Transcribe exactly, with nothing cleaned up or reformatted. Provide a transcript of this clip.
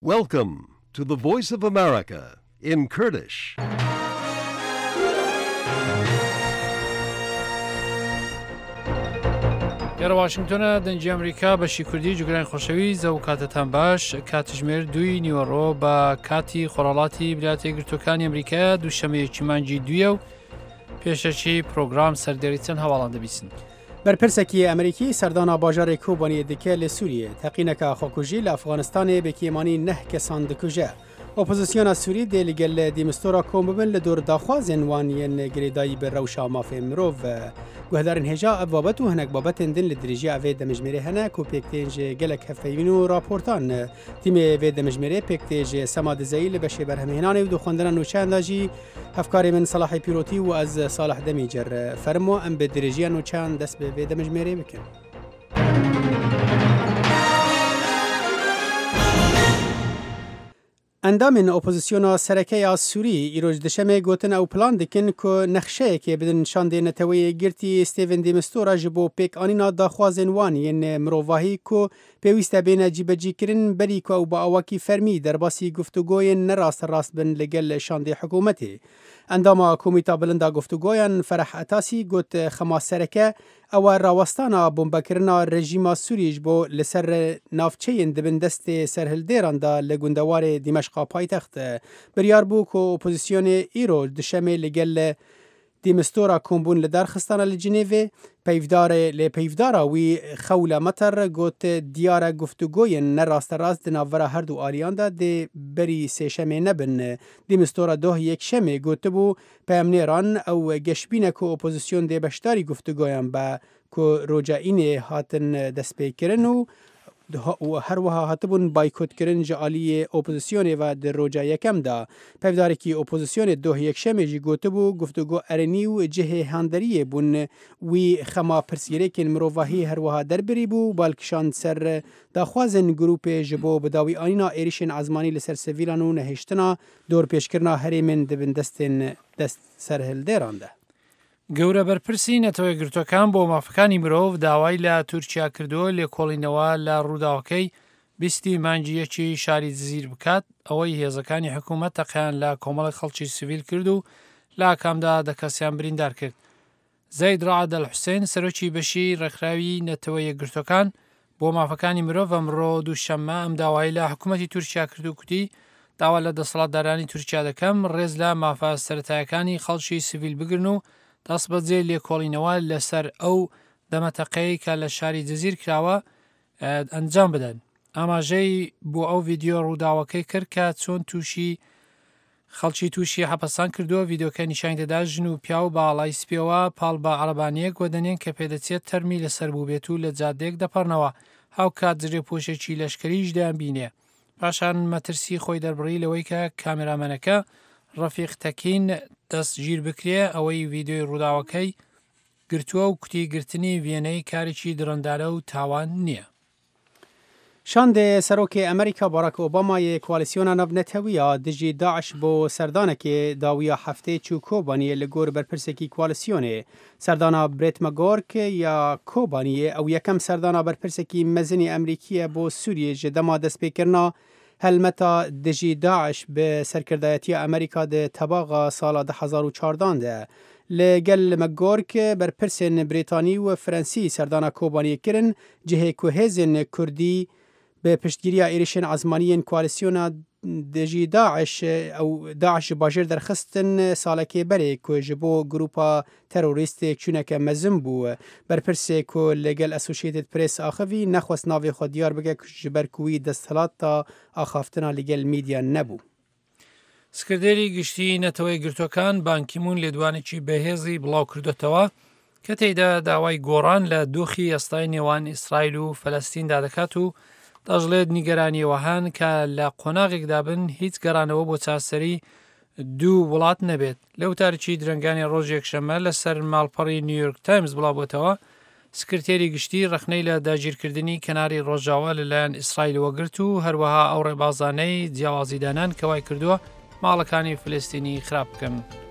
Welcome to the Voice of America in Kurdish. لێرە واشنگتۆنە دەنجی ئەمریکا بەشی کوردی جوگرانی خۆشەویست و کاتتان باش کاتژمێر دوی نیوەڕۆ بە کاتی خۆڕەڵاتی ویلایەتە یەکگرتووەکانی ئەمریکا دووشەمەیەکی مانگی دویە و پێشەکی پرۆگرام سەردێڕی چەند هەواڵان دەبیستن. بەرپرسێکی ئەمریکی سەردانا باژارێک کۆبانیە دکە لە سووریە تەقینەکە خۆکوژی لە ئەفغانستانê بێکیمانی نەح کەسان دکوژە. ئۆپۆزیسیۆنا سووری دێ لەگەل دیمستۆرا کۆم ببن لە دوور داخوازên wan yên girêdayî bi rewşa mafê mirov guhdarên hêja ev babet û hinek babetên din li dirêjiya evê demijmêrê hene ku pêktên ji gelek hevpeyvîn û raportan. Tîmê vê demijmêrê pêktê ji Sema Dizeyî li beşê berhemhênanê û dixwendina nûçeyanda jî hevkarê min Salahê Pîrotî û ez Salih Demî cer fermo em bi dirêjiya nûçeyan dest bi vê demijmêrê bikin. Endamên opozîsyona Serekeya Sûrî îroj dişemê gotin ew plan dikin ku nexşeyekê bidin şandê neteweyê girtî Stephen de Mistura ji bo pêkanîna daxwazên wan yên mirovahî ku pêwîst e bêne cîbecîkirin berî ku ew bi awakî fermî derbasî guftûgoyên nerast bin li gel şandê hikûmetê. Endama Komîta Bilinda Guftûgoyan Fereh Etasî got xema sereke ew e rawestana bombekirina rejîma Sûrî ji bo li ser navçeyên dibin destê serhildêran da li gundewarê Dîmeşqa paytext. Biryar bû ku opozîsyonê îro dişemê li gel Dîmistora kombûn li derxistana li Cinêvê peyvdarê lê peyvdara wî Xewla Meter got diyara guftûgoyên nerasterast di navbera her du aliyan da dê berî sêşemê nebin. Dîmistora doh yekşemê gotibû peyemnêran ew geşbîne ku opozîsyon dê beşdarî guftûgoyan be ku rojayînê hatin destpêkirin û her wiha hatibûn baykotkirin ji aliyê opozîsyonê ve di roja yekem da. Pevdarekî opozîsyonê doh yekşemê jî gotibû guftûgo erenî û cihê handeriyê bûn wî xema pirsgirêkên mirovahî her wiha derbirî bû balkişand ser daxwazên grûpê ji bo bidawîanîna êrişên ezmanî li ser sivîlan û nehêştina dorpêşkirina herêmên dibin destên dest serhildêran de. گەورە بەرپرسی نەتەوە یەکگرتووەکان بۆ مافەکانی مرۆڤ داوای لە تورکیا کردووە لێکۆڵینەوە لە ڕووداوەکەی بیستی مانگیەکی شاری جزیر بکات ئەوەی هێزەکانی حکوومەت تەقیان لە کۆمەڵی خەڵکی سیڤیل کرد و لە ئاکامدا دەکەسیان بریندار کرد. زەید ڕەعەد ئەلحوسێن سەرۆکی بەشی ڕێکخراوی نەتەوە یەکگرتووەکان بۆ مافەکانی مرۆڤ ئەمڕۆ دووشەممە ئەم داوای لە حکوومەتی تورکیا کرد و کوتی داوا لە دەسەڵاتدارانی تورکیا دەکەم ڕێز لە مافە سەرەتایەکانی خەڵکی سیڤیل بگرن و دەست بەجێ لێکۆڵینەوە لەسەر ئەو دەمەتەقەی کە لە شاری جزیر کراوە ئەنجام بدەن. ئاماژەی بۆ ئەو ڤیددیۆ ڕووداوەکەی کرد کە چۆن تووشی خەڵکی تووشی حەپەسان کردووە ڤیددیۆکە نیشانی دەدا ژن و پیا و باڵای سپیەوە پاڵ بە عەرەبانیەک وەدەنێن کە پێدەچێت تەرمی لەسەر بوو بێت و لە جادەیەک دەپەڕنەوە هاو کات جرێ پۆشێکی لەشکریش دەیان بینێ. پاشان مەترسی خۆی دەربڕی لەوەی کە کامێرامەنەکە ڕەفیق تەکین دەست ژیر بکرێ ئەوەی ڤیددیۆی ڕووداوەکەی گرتووە و کوتی گرتنی وێنەی کارێکی درەندارە و تاوان نییە. شاندê Serokê Amerîka Barack Obamayê koalîsyona navnetewiya dijî Daeş bo serdanekê dawiya heftê çû Kobaniyê li gor berpirsekî koalîsyonê. Serdana Brett McGurk ya Kobaniyê ew yekem serdana berpirsekî mezinî Emerîkî ye bo Sûriyê ji dema destpêkirina helmeta dijî Daeş bi serkirdayetiya Amerîka di tebaxa sala di hezar û çardan de. Li gel McGurk berpirsên Brîtanî û Fransî serdana Kobaniyê kirin cihê ku hêzên Kurdî bi piştgiriya êrişên ezmaniyên koalîsyona dijî Daeş ew Daeş ji bajêr derxistin salekê berê ku ji bo grûpa terorîstê çûneke mezin bû. Berpirsê ku li gel Associated Press axivî nexwest navê xwe diyar bike ji ber ku wî desthilatata axaftina li gel mîdya nebû. سکردێری گشتی نەتەوە یەکگرتووەکان بانکیمون لێدوانێکی بەهێزی بڵاو کردوێتەوە کە تێیدا داوای گۆڕان لە دۆخی ئێستای نێوان ئیسرائیل و فەلەستیندا دەکات و دەژڵێت نیگەرانیەوەهان کە لە قۆناغێکدا بن هیچ گەڕانەوە بۆ چاسەری دوو وڵات نەبێت. لەو تارکی درنگانی ڕۆژ یەکشەممە لەسەر ماڵپەڕی نیویۆرک تایمز بڵاوبووەتەوە سکرتێری گشتی ڕخنەی لە داگیرکردنی کەناری ڕۆژاوە لەلایەن ئیسرائیلەوە گرت و هەروەها ئەو ڕێبازانەی جیاوازیدانان کەوای کردووە ماڵەکانی فلستینی خراپ بکەن.